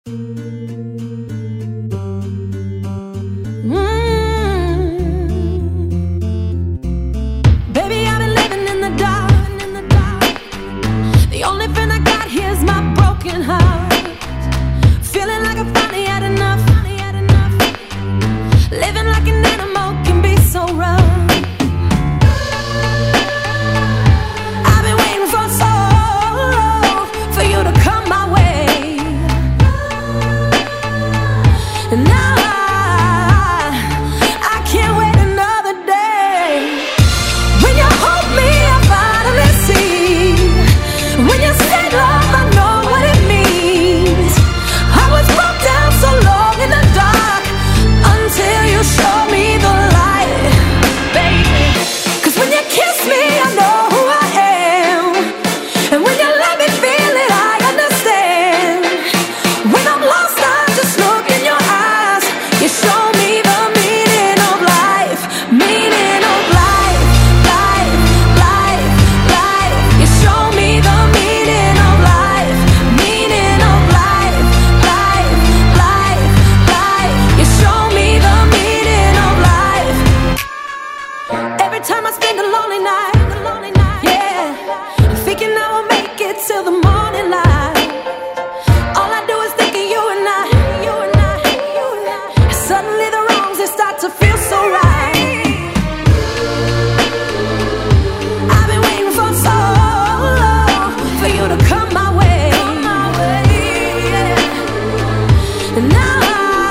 Baby, I've been living in the dark. The only thing I got here is my broken heart. Feeling like I finally had enough. Living like an animal can be so rough. I've been waiting for so long for you to come my way. And now I can't wait another day. When you hold me, I finally see. When you say love, I know what it means. I was broke down so long in the dark until you show me the light, baby. 'Cause when you kiss me, I know who I am. And when you let me feel it, I understand. When I'm lost, I just look in your eyes. You show me the meaning of life. Meaning of life, life, life, life. You show me the meaning of life. Meaning of life, life, life, life. You show me the meaning of life. Every time I spend a lonely night, yeah, thinking I will make it till the morning light. All I do is think of you and I. Suddenly the wrongs, they start to feel so right. I've been waiting for so long for you to come my way. And now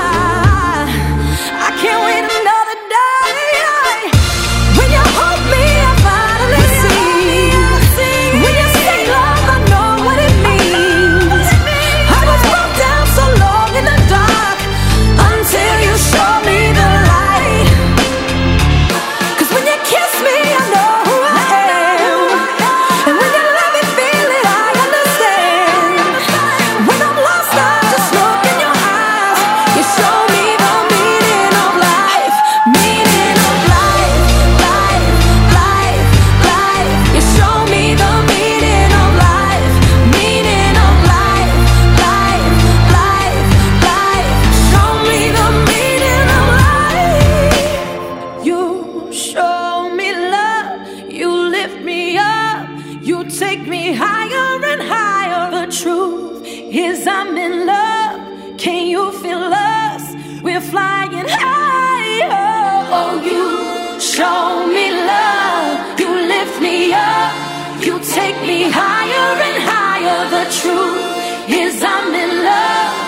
I can't wait another day. When you hold me, I finally see. When you say love, I know what it means. I was broke down so long in the dark until you show me the light. 'Cause when you kiss me, I know who I am. And when you let me feel it, I understand. When I'm lost, I just look in your eyes. You show me the meaning of life. Meaning of life, life, life, life. You show me the meaning of life. Meaning of life, life, life, life. Show me the meaning of life. You show me love. You lift me up. You take me higher and higher. The truth is I'm in love. Can you feel us? We're flying higher. Oh, you show me love. You lift me up. You take me higher and higher. The truth is I'm in love.